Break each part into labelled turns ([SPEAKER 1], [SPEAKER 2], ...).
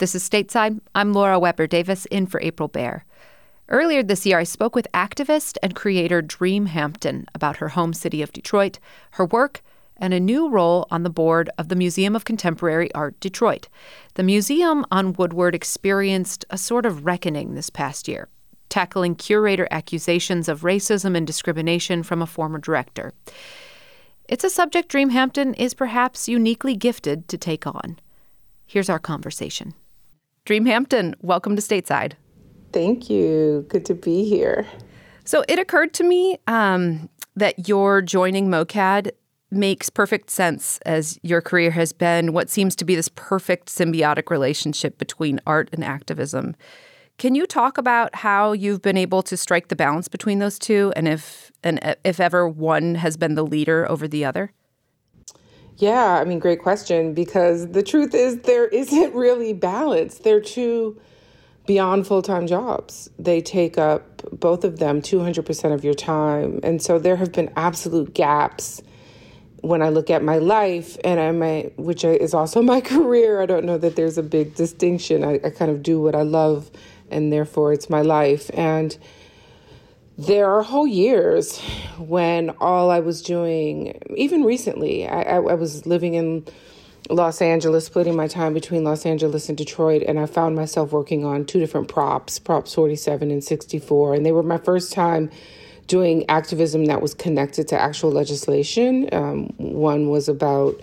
[SPEAKER 1] This is Stateside. I'm Laura Weber Davis, in for April Baer. Earlier this year, I spoke with activist and creator Dream Hampton about her home city of Detroit, her work, and a new role on the board of the Museum of Contemporary Art Detroit. The museum on Woodward experienced a sort of reckoning this past year, tackling curator accusations of racism and discrimination from a former director. It's a subject Dream Hampton is perhaps uniquely gifted to take on. Here's our conversation. Dream Hampton, welcome to Stateside.
[SPEAKER 2] Thank you. Good to be here.
[SPEAKER 1] So it occurred to me that your joining MOCAD makes perfect sense, as your career has been what seems to be this perfect symbiotic relationship between art and activism. Can you talk about how you've been able to strike the balance between those two, and if ever one has been the leader over the other?
[SPEAKER 2] Yeah, great question, because the truth is there isn't really balance. They're two beyond full-time jobs. They take up, both of them, 200% of your time. And so there have been absolute gaps when I look at my life which is also my career. I don't know that there's a big distinction. I kind of do what I love, and therefore it's my life. And there are whole years when all I was doing, even recently, I was living in Los Angeles, splitting my time between Los Angeles and Detroit, and I found myself working on two different props 47 and 64, and they were my first time doing activism that was connected to actual legislation. One was about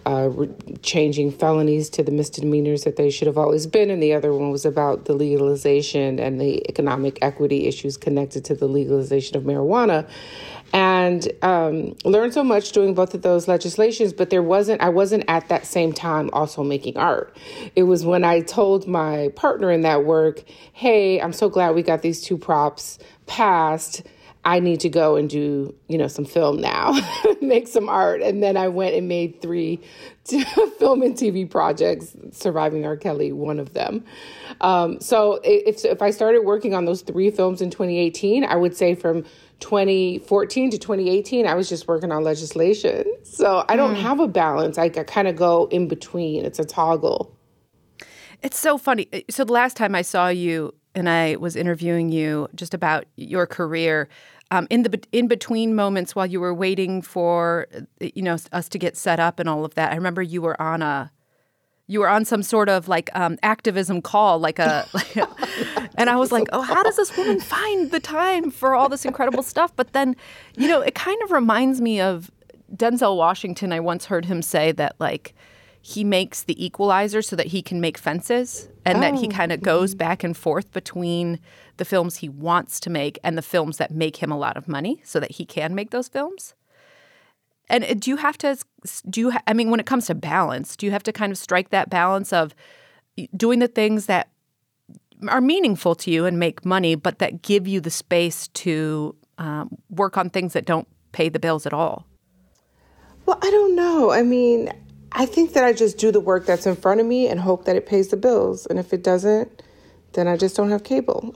[SPEAKER 2] changing felonies to the misdemeanors that they should have always been, and the other one was about the legalization and the economic equity issues connected to the legalization of marijuana. And learned so much doing both of those legislations, but I wasn't at that same time also making art. It was when I told my partner in that work, hey, I'm so glad we got these two props passed. I need to go and do, some film now, make some art. And then I went and made 3 film and TV projects, Surviving R. Kelly, one of them. So if I started working on those 3 films in 2018, I would say from 2014 to 2018, I was just working on legislation. So I don't have a balance. I kind of go in between. It's a toggle.
[SPEAKER 1] It's so funny. So the last time I saw you and I was interviewing you just about your career, in between moments while you were waiting for us to get set up and all of that, I remember you were on some sort of activism call, and I was like, oh, how does this woman find the time for all this incredible stuff? But then, it kind of reminds me of Denzel Washington. I once heard him say that he makes the equalizer so that he can make fences, and that he kind of goes back and forth between the films he wants to make and the films that make him a lot of money so that he can make those films. And when it comes to balance, do you have to kind of strike that balance of doing the things that are meaningful to you and make money, but that give you the space to work on things that don't pay the bills at all?
[SPEAKER 2] Well, I don't know. I think that I just do the work that's in front of me and hope that it pays the bills. And if it doesn't, then I just don't have cable.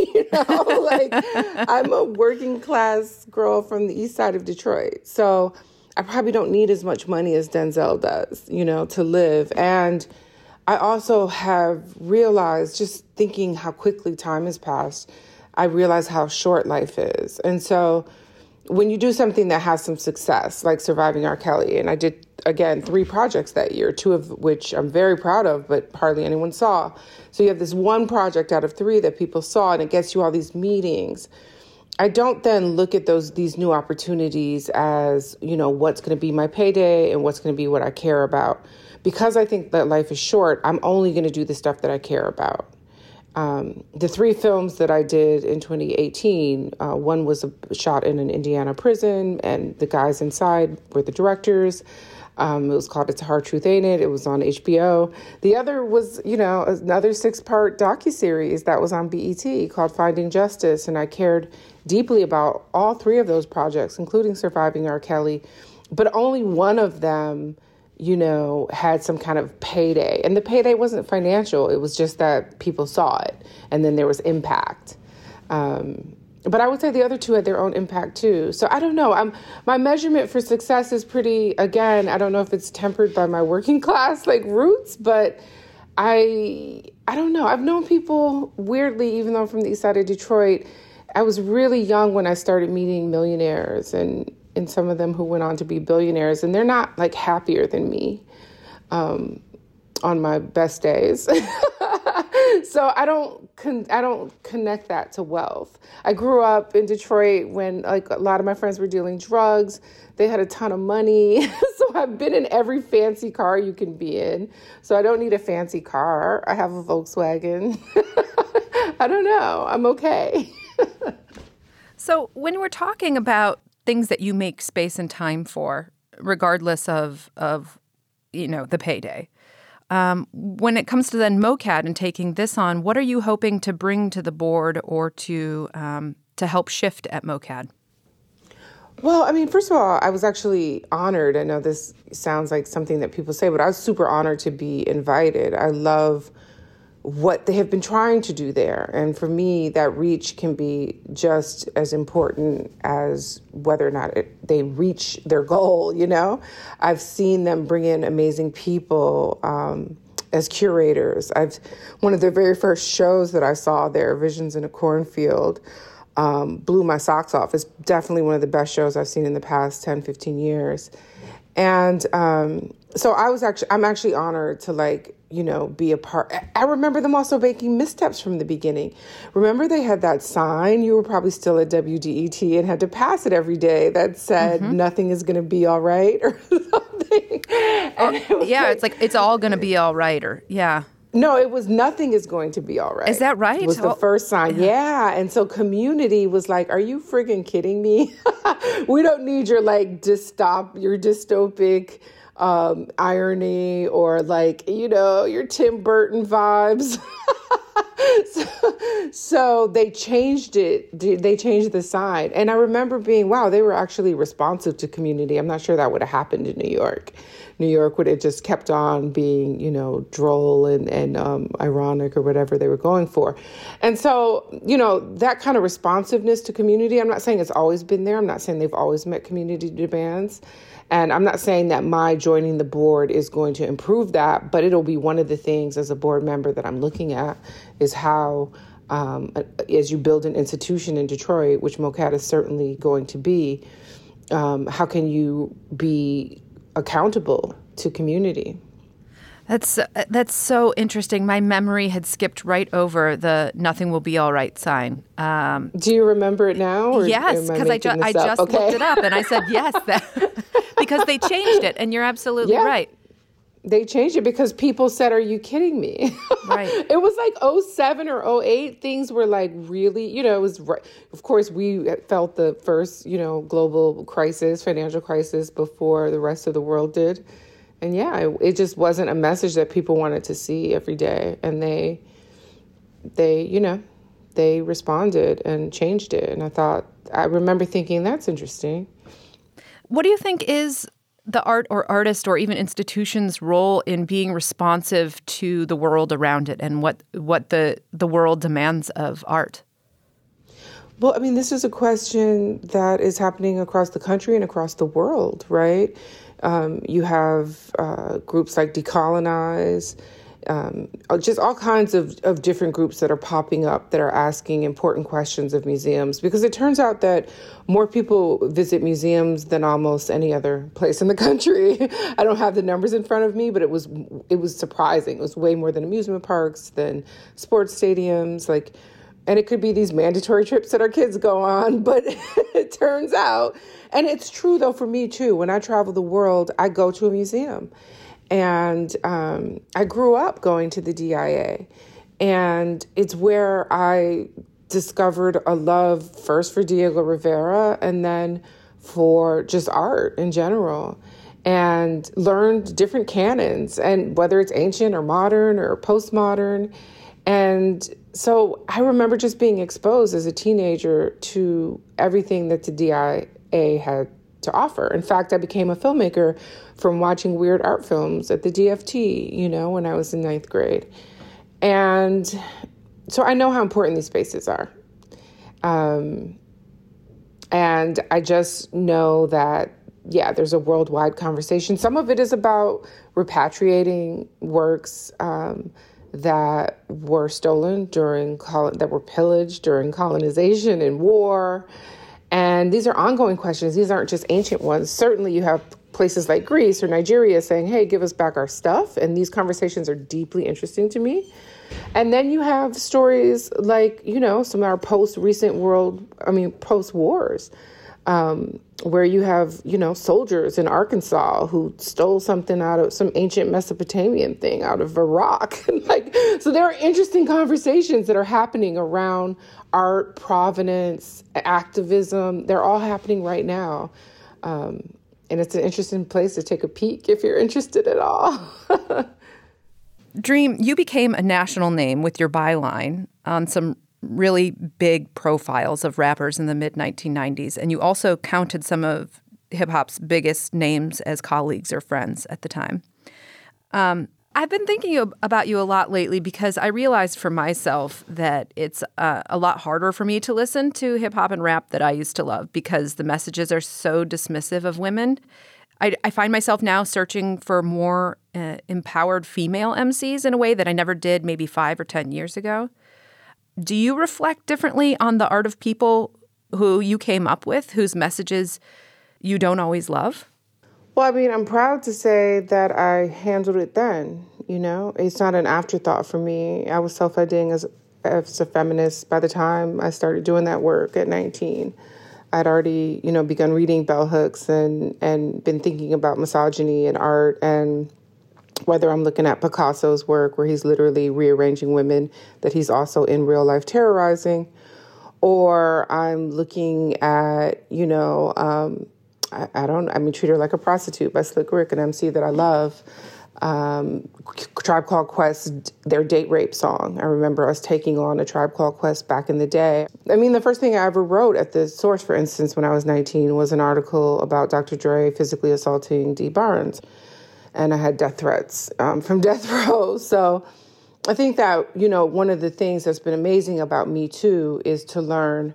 [SPEAKER 2] I'm a working class girl from the east side of Detroit. So I probably don't need as much money as Denzel does, to live. And I also have realized, just thinking how quickly time has passed, I realize how short life is. And so when you do something that has some success, like Surviving R. Kelly, and I did, again, 3 projects that year, 2 of which I'm very proud of, but hardly anyone saw. So you have this one project out of 3 that people saw, and it gets you all these meetings. I don't then look at these new opportunities as, what's going to be my payday and what's going to be what I care about. Because I think that life is short, I'm only going to do the stuff that I care about. The 3 films that I did in 2018, one was shot in an Indiana prison, and the guys inside were the directors. It was called It's a Hard Truth, Ain't It? It was on HBO. The other was, another 6-part docuseries that was on BET called Finding Justice. And I cared deeply about all 3 of those projects, including Surviving R. Kelly. But only one of them, had some kind of payday. And the payday wasn't financial. It was just that people saw it. And then there was impact. But I would say the other 2 had their own impact too. So I don't know. My measurement for success is pretty, again, I don't know if it's tempered by my working class roots, but I don't know. I've known people, weirdly, even though I'm from the east side of Detroit, I was really young when I started meeting millionaires and some of them who went on to be billionaires, and they're not like happier than me on my best days. So I don't connect that to wealth. I grew up in Detroit when like a lot of my friends were dealing drugs. They had a ton of money. So I've been in every fancy car you can be in. So I don't need a fancy car. I have a Volkswagen. I don't know. I'm okay.
[SPEAKER 1] So when we're talking about things that you make space and time for, regardless of the payday, when it comes to then MoCAD and taking this on, what are you hoping to bring to the board or to help shift at MoCAD?
[SPEAKER 2] Well, I mean, first of all, I was actually honored. I know this sounds like something that people say, but I was super honored to be invited. I love what they have been trying to do there. And for me, that reach can be just as important as whether or not they reach their goal, you know? I've seen them bring in amazing people as curators. One of the very first shows that I saw there, Visions in a Cornfield, blew my socks off. It's definitely one of the best shows I've seen in the past 10, 15 years. And so I'm actually honored to be a part. I remember them also making missteps from the beginning. Remember they had that sign, you were probably still at WDET, and had to pass it every day that said, nothing is going to be all right or something.
[SPEAKER 1] It's like, it's all going to be all right, or, yeah.
[SPEAKER 2] No, it was nothing is going to be all right.
[SPEAKER 1] Is that right?
[SPEAKER 2] It was the first sign. Yeah. And so Community was like, are you friggin' kidding me? We don't need your your dystopic irony or your Tim Burton vibes. So they changed it. They changed the sign. And I remember being, wow, they were actually responsive to Community. I'm not sure that would have happened in New York. New York would have just kept on being, droll and ironic or whatever they were going for. And so, that kind of responsiveness to Community, I'm not saying it's always been there. I'm not saying they've always met community demands. And I'm not saying that my joining the board is going to improve that, but it'll be one of the things as a board member that I'm looking at is how, as you build an institution in Detroit, which MoCAD is certainly going to be, how can you be accountable to community?
[SPEAKER 1] That's so interesting. My memory had skipped right over the "nothing will be all right" sign.
[SPEAKER 2] Do you remember it now? Or
[SPEAKER 1] yes, because I just looked it up and I said yes, because they changed it, and you're absolutely right.
[SPEAKER 2] They changed it because people said, "Are you kidding me?"
[SPEAKER 1] Right.
[SPEAKER 2] It was like 2007 or 2008. Things were like really, it was. Of course, we felt the first, global crisis, financial crisis before the rest of the world did. And it just wasn't a message that people wanted to see every day. And they responded and changed it. And I remember thinking, that's interesting.
[SPEAKER 1] What do you think is the art or artist or even institution's role in being responsive to the world around it and what the world demands of art?
[SPEAKER 2] Well, I mean, this is a question that is happening across the country and across the world, right? You have groups like Decolonize, just all kinds of different groups that are popping up that are asking important questions of museums, because it turns out that more people visit museums than almost any other place in the country. I don't have the numbers in front of me, but it was surprising. It was way more than amusement parks, than sports stadiums, and it could be these mandatory trips that our kids go on, but it turns out, and it's true though for me too, when I travel the world, I go to a museum. And I grew up going to the DIA, and it's where I discovered a love first for Diego Rivera and then for just art in general, and learned different canons, and whether it's ancient or modern or postmodern. And so I remember just being exposed as a teenager to everything that the DIA had to offer. In fact, I became a filmmaker from watching weird art films at the DFT, when I was in 9th grade. And so I know how important these spaces are. And I just know that yeah, there's a worldwide conversation. Some of it is about repatriating works that were stolen that were pillaged during colonization and war. And these are ongoing questions. These aren't just ancient ones. Certainly you have places like Greece or Nigeria saying, hey, give us back our stuff. And these conversations are deeply interesting to me. And then you have stories like, some of our post-wars, where you have, soldiers in Arkansas who stole something out of some ancient Mesopotamian thing out of Iraq. So there are interesting conversations that are happening around art, provenance, activism. They're all happening right now. And it's an interesting place to take a peek if you're interested at all.
[SPEAKER 1] Dream, you became a national name with your byline on some really big profiles of rappers in the mid-1990s, and you also counted some of hip-hop's biggest names as colleagues or friends at the time. I've been thinking about you a lot lately because I realized for myself that it's a lot harder for me to listen to hip-hop and rap that I used to love because the messages are so dismissive of women. I find myself now searching for more empowered female MCs in a way that I never did maybe 5 or 10 years ago. Do you reflect differently on the art of people who you came up with, whose messages you don't always love?
[SPEAKER 2] Well, I mean, I'm proud to say that I handled it then, It's not an afterthought for me. I was self-identifying as a feminist by the time I started doing that work at 19. I'd already, begun reading bell hooks and been thinking about misogyny in art, and whether I'm looking at Picasso's work where he's literally rearranging women that he's also in real life terrorizing, or I'm looking at, Treat Her Like a Prostitute by Slick Rick, an MC that I love. Tribe Called Quest, their date rape song. I remember us taking on a Tribe Called Quest back in the day. I mean, the first thing I ever wrote at The Source, for instance, when I was 19, was an article about Dr. Dre physically assaulting Dee Barnes. And I had death threats from death row. So I think that, one of the things that's been amazing about Me Too is to learn,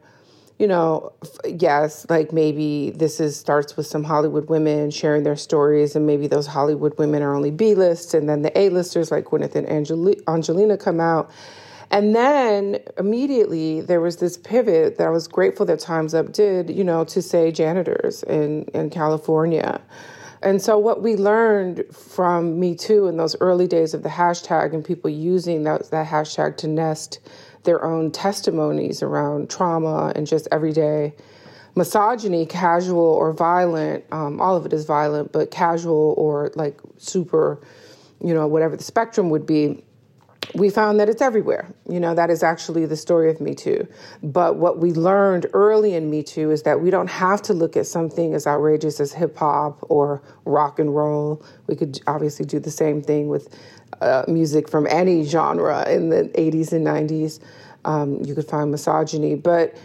[SPEAKER 2] yes, like maybe starts with some Hollywood women sharing their stories, and maybe those Hollywood women are only B-list, and then the A-listers like Gwyneth and Angelina come out. And then immediately there was this pivot that I was grateful that Time's Up did, to say janitors in California. And so what we learned from Me Too in those early days of the hashtag and people using that hashtag to nest their own testimonies around trauma and just everyday misogyny, casual or violent, all of it is violent, but casual or like super, whatever the spectrum would be, we found that it's everywhere. That is actually the story of Me Too. But what we learned early in Me Too is that we don't have to look at something as outrageous as hip hop or rock and roll. We could obviously do the same thing with music from any genre in the 80s and 90s. You could find misogyny, but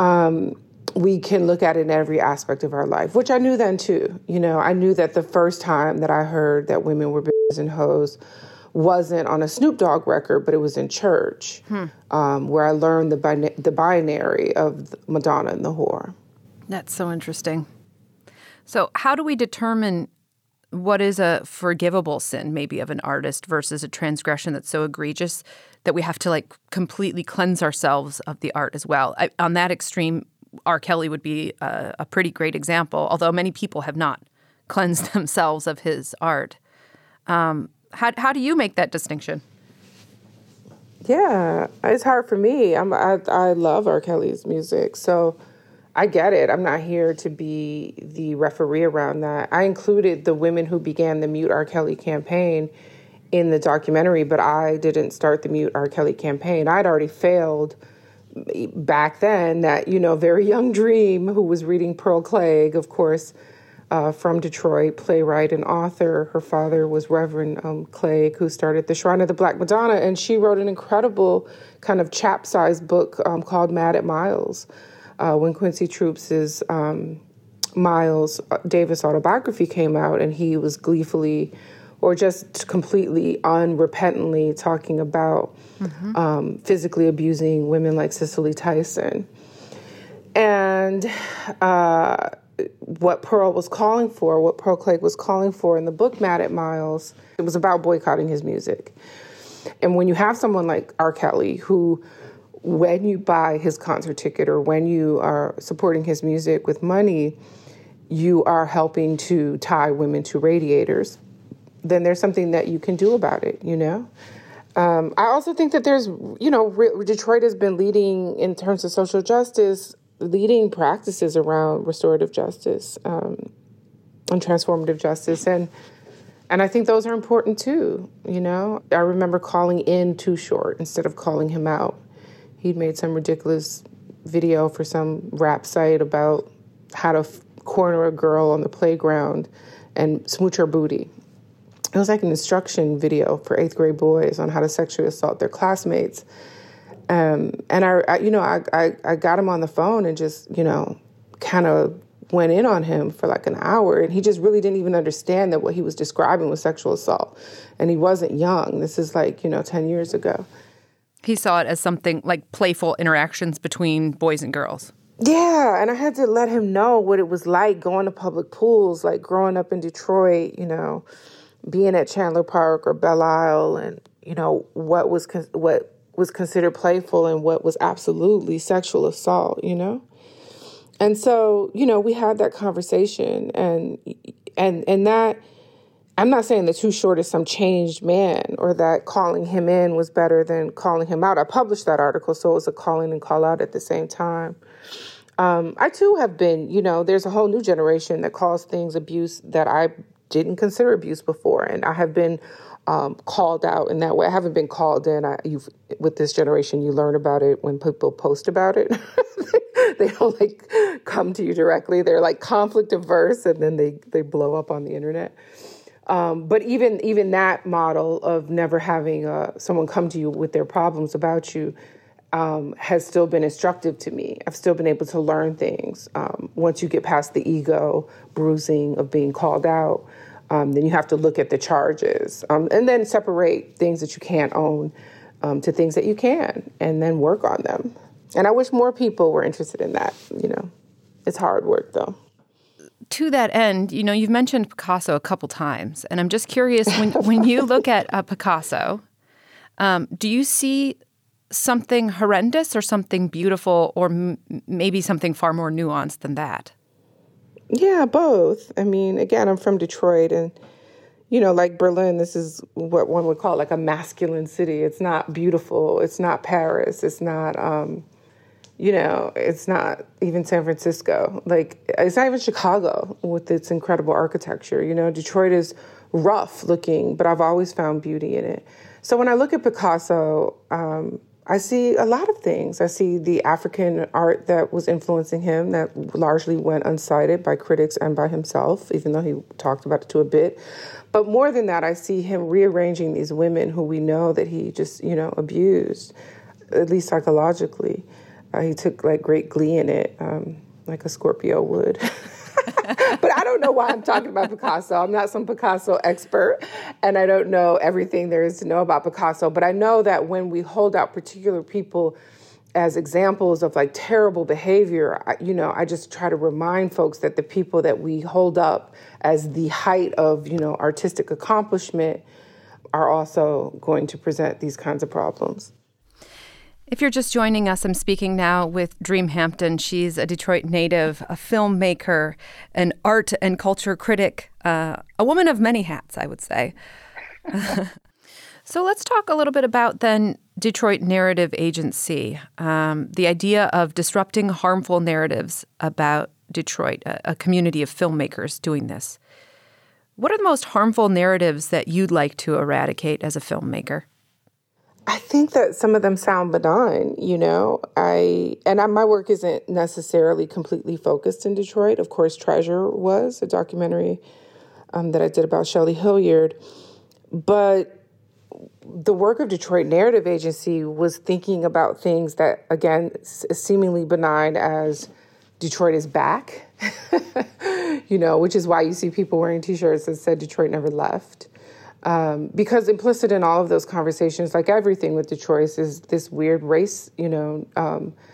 [SPEAKER 2] we can look at it in every aspect of our life, which I knew then too. I knew that the first time that I heard that women were bitches and hoes wasn't on a Snoop Dogg record, but it was in church, where I learned the binary of Madonna and the whore.
[SPEAKER 1] That's so interesting. So how do we determine what is a forgivable sin, maybe of an artist, versus a transgression that's so egregious that we have to completely cleanse ourselves of the art as well? On that extreme, R. Kelly would be a pretty great example, although many people have not cleansed themselves of his art. How do you make that distinction?
[SPEAKER 2] Yeah, it's hard for me. I love R. Kelly's music, so I get it. I'm not here to be the referee around that. I included the women who began the Mute R. Kelly campaign in the documentary, but I didn't start the Mute R. Kelly campaign. I'd already failed back then. That, very young Dream, who was reading Pearl Clegg, of course, from Detroit, playwright and author. Her father was Reverend Clegg, who started the Shrine of the Black Madonna, and she wrote an incredible kind of chap-sized book called Mad at Miles. When Quincy Troops's Miles Davis autobiography came out, and he was gleefully or just completely unrepentantly talking about physically abusing women like Cicely Tyson. And what Pearl was calling for, what Pearl Clegg was calling for in the book Mad at Miles, it was about boycotting his music. And when you have someone like R. Kelly, who, when you buy his concert ticket or when you are supporting his music with money, you are helping to tie women to radiators, then there's something that you can do about it, you know? I also think that there's, Detroit has been leading in terms of social justice, leading practices around restorative justice and transformative justice. And I think those are important too, you know? I remember calling in Too Short instead of calling him out. He'd made some ridiculous video for some rap site about how to corner a girl on the playground and smooch her booty. It was like an instruction video for 8th grade boys on how to sexually assault their classmates. And I got him on the phone and just, kind of went in on him for like an hour. And he just really didn't even understand that what he was describing was sexual assault. And he wasn't young. This is 10 years ago.
[SPEAKER 1] He saw it as something like playful interactions between boys and girls.
[SPEAKER 2] Yeah, and I had to let him know what it was like going to public pools, like growing up in Detroit, being at Chandler Park or Belle Isle, and what was considered playful and what was absolutely sexual assault, And so, we had that conversation, and that, I'm not saying that Too Short is some changed man or that calling him in was better than calling him out. I published that article, so it was a call in and call out at the same time. I too have been, there's a whole new generation that calls things abuse that I didn't consider abuse before. And I have been called out in that way. I haven't been called in. With this generation, you learn about it when people post about it. They don't come to you directly. They're conflict averse, and then they blow up on the internet. But even that model of never having someone come to you with their problems about you has still been instructive to me. I've still been able to learn things. Once you get past the ego bruising of being called out, then you have to look at the charges and then separate things that you can't own to things that you can, and then work on them. And I wish more people were interested in that. It's hard work, though.
[SPEAKER 1] To that end, you've mentioned Picasso a couple times, and I'm just curious, when you look at Picasso, do you see something horrendous or something beautiful, or maybe something far more nuanced than that?
[SPEAKER 2] Yeah, both. I mean, again, I'm from Detroit, and, like Berlin, this is what one would call a masculine city. It's not beautiful. It's not Paris. It's not, it's not even San Francisco. It's not even Chicago with its incredible architecture. Detroit is rough looking, but I've always found beauty in it. So when I look at Picasso, I see a lot of things. I see the African art that was influencing him that largely went uncited by critics and by himself, even though he talked about it to a bit. But more than that, I see him rearranging these women who we know that he just, abused, at least psychologically. He took great glee in it, like a Scorpio would. But I don't know why I'm talking about Picasso. I'm not some Picasso expert, and I don't know everything there is to know about Picasso. But I know that when we hold out particular people as examples of terrible behavior, I just try to remind folks that the people that we hold up as the height of, artistic accomplishment are also going to present these kinds of problems.
[SPEAKER 1] If you're just joining us, I'm speaking now with Dream Hampton. She's a Detroit native, a filmmaker, an art and culture critic, a woman of many hats, I would say. So let's talk a little bit about then Detroit Narrative Agency, the idea of disrupting harmful narratives about Detroit, a community of filmmakers doing this. What are the most harmful narratives that you'd like to eradicate as a filmmaker?
[SPEAKER 2] I think that some of them sound benign, my work isn't necessarily completely focused in Detroit. Of course, Treasure was a documentary that I did about Shelley Hilliard. But the work of Detroit Narrative Agency was thinking about things that, again, seemingly benign as Detroit is back, which is why you see people wearing T-shirts that said Detroit never left. Because implicit in all of those conversations, like everything with Detroit, is this weird race,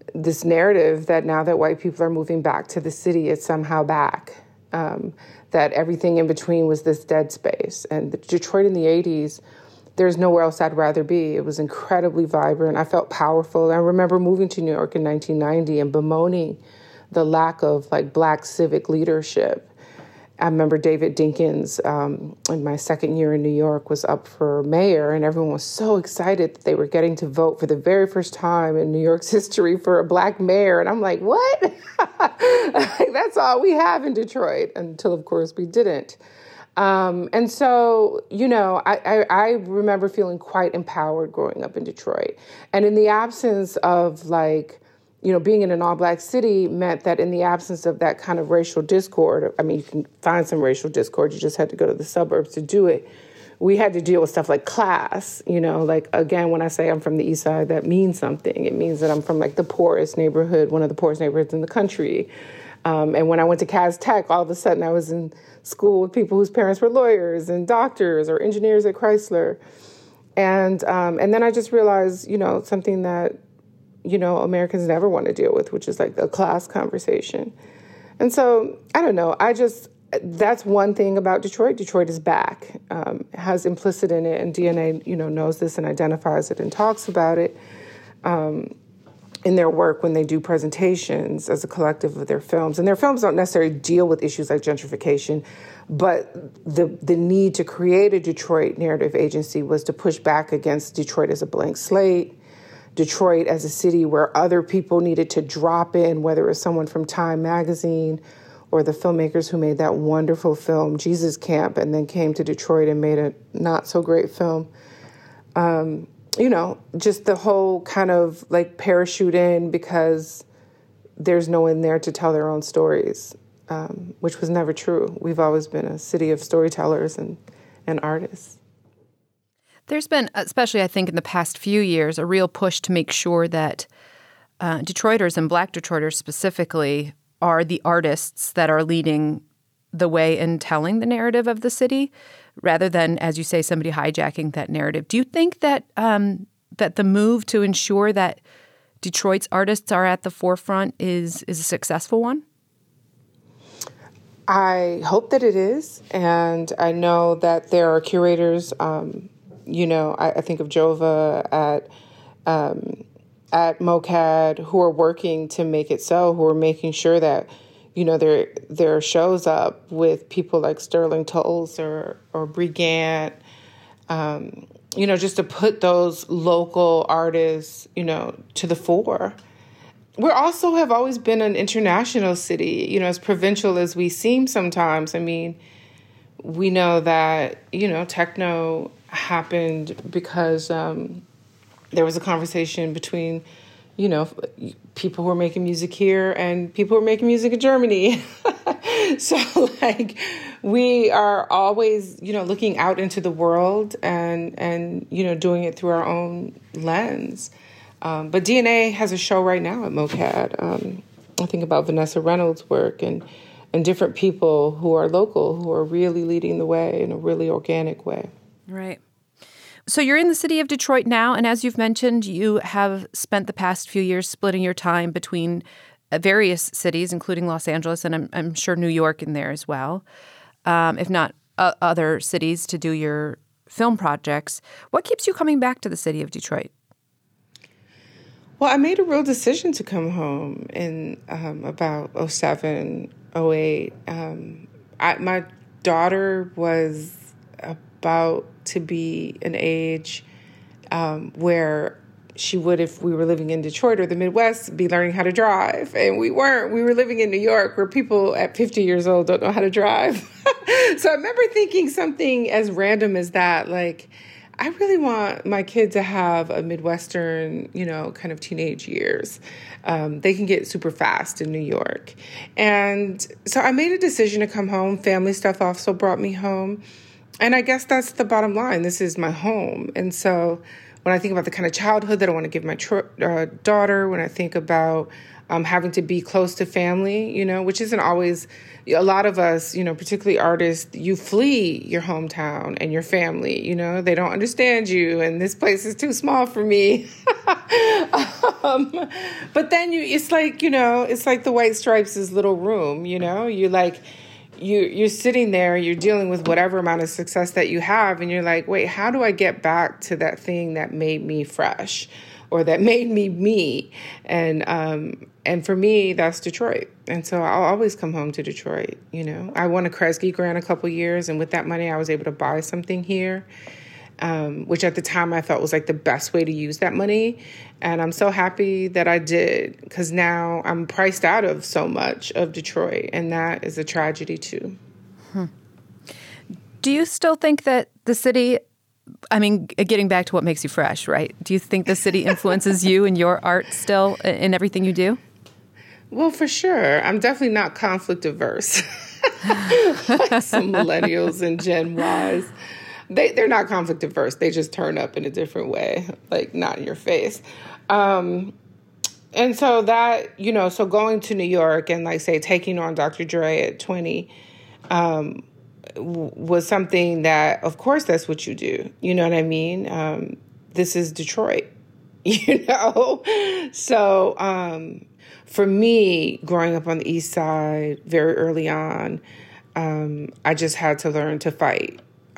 [SPEAKER 2] this narrative that now that white people are moving back to the city, it's somehow back. That everything in between was this dead space. And Detroit in the 80s, there's nowhere else I'd rather be. It was incredibly vibrant. I felt powerful. I remember moving to New York in 1990 and bemoaning the lack of like Black civic leadership. I remember David Dinkins, in my second year in New York, was up for mayor, and everyone was so excited that they were getting to vote for the very first time in New York's history for a Black mayor. And I'm like, what? That's all we have in Detroit, until, of course, we didn't. And so, I remember feeling quite empowered growing up in Detroit. And in the absence of being in an all-Black city meant that in the absence of that kind of racial discord, I mean, you can find some racial discord, you just had to go to the suburbs to do it. We had to deal with stuff like class, again, when I say I'm from the East Side, that means something. It means that I'm from the poorest neighborhood, one of the poorest neighborhoods in the country. And when I went to Cass Tech, all of a sudden I was in school with people whose parents were lawyers and doctors or engineers at Chrysler. And then I just realized, something that Americans never want to deal with, which is a class conversation. And so, I don't know, that's one thing about Detroit. Detroit is back, has implicit in it, and DNA, knows this and identifies it and talks about it in their work when they do presentations as a collective of their films. And their films don't necessarily deal with issues like gentrification, but the need to create a Detroit narrative agency was to push back against Detroit as a blank slate, Detroit as a city where other people needed to drop in, whether it was someone from Time magazine or the filmmakers who made that wonderful film, Jesus Camp, and then came to Detroit and made a not so great film. Just the whole kind of parachute in because there's no one there to tell their own stories, which was never true. We've always been a city of storytellers and artists.
[SPEAKER 1] There's been, especially I think in the past few years, a real push to make sure that Detroiters and Black Detroiters specifically are the artists that are leading the way in telling the narrative of the city, rather than, as you say, somebody hijacking that narrative. Do you think that that the move to ensure that Detroit's artists are at the forefront is a successful one?
[SPEAKER 2] I hope that it is, and I know that there are curators. I think of Jova at MOCAD who are working to make it so, who are making sure that, there shows up with people like Sterling Tulls or Brigant, just to put those local artists, to the fore. We also have always been an international city, as provincial as we seem sometimes. I mean, we know that, techno happened because there was a conversation between, people who were making music here and people who were making music in Germany. So, we are always, looking out into the world and doing it through our own lens. But DNA has a show right now at MOCAD. I think about Vanessa Reynolds' work and different people who are local, who are really leading the way in a really organic way.
[SPEAKER 1] Right. So you're in the city of Detroit now, and as you've mentioned, you have spent the past few years splitting your time between various cities, including Los Angeles, and I'm sure New York in there as well, if not other cities to do your film projects. What keeps you coming back to the city of Detroit?
[SPEAKER 2] Well, I made a real decision to come home in about 2007, 2008. My daughter was about to be an age where she would, if we were living in Detroit or the Midwest, be learning how to drive. And we weren't. We were living in New York where people at 50 years old don't know how to drive. So I remember thinking something as random as that, I really want my kid to have a Midwestern, kind of teenage years. They can get super fast in New York. And so I made a decision to come home. Family stuff also brought me home. And I guess that's the bottom line. This is my home. And so when I think about the kind of childhood that I want to give my daughter, when I think about having to be close to family, which isn't always, a lot of us, particularly artists, you flee your hometown and your family, they don't understand you and this place is too small for me. But then it's like, it's like the White Stripes' little room, you're like, you're sitting there, you're dealing with whatever amount of success that you have. And you're like, wait, how do I get back to that thing that made me fresh or that made me me? And for me, that's Detroit. And so I'll always come home to Detroit. I won a Kresge grant a couple years. And with that money, I was able to buy something here. Which at the time I felt was like the best way to use that money. And I'm so happy that I did, because now I'm priced out of so much of Detroit. And that is a tragedy too.
[SPEAKER 1] Do you still think that the city, getting back to what makes you fresh, right? Do you think the city influences you and your art still in everything you do?
[SPEAKER 2] Well, for sure. I'm definitely not conflict averse. Like some millennials and Gen Ys. They're not conflict averse. They just turn up in a different way, like not in your face. And so that, so going to New York and like say taking on Dr. Dre at 20 was something that, of course, that's what you do. You know what I mean? This is Detroit, So for me, growing up on the East Side very early on, I just had to learn to fight.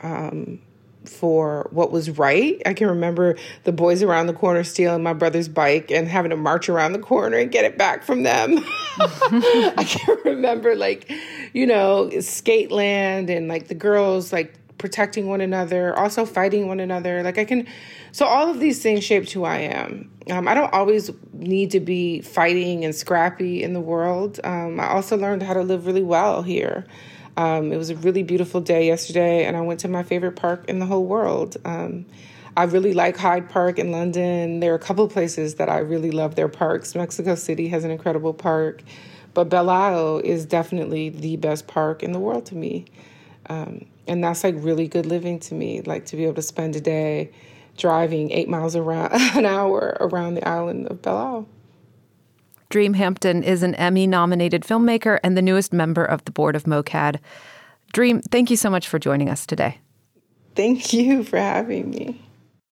[SPEAKER 2] For what was right. I can remember the boys around the corner stealing my brother's bike and having to march around the corner and get it back from them. I can remember Skateland and like the girls like protecting one another, also fighting one another. So all of these things shaped who I am. I don't always need to be fighting and scrappy in the world. I also learned how to live really well here. It was a really beautiful day yesterday, and I went to my favorite park in the whole world. I really like Hyde Park in London. There are a couple of places that I really love their parks. Mexico City has an incredible park, but Belle Isle is definitely the best park in the world to me. And that's like really good living to me, like to be able to spend a day driving 8 miles an hour around the island of Belle Isle.
[SPEAKER 1] Dream Hampton is an Emmy-nominated filmmaker and the newest member of the board of MOCAD. Dream, thank you so much for joining us today.
[SPEAKER 2] Thank you for having me.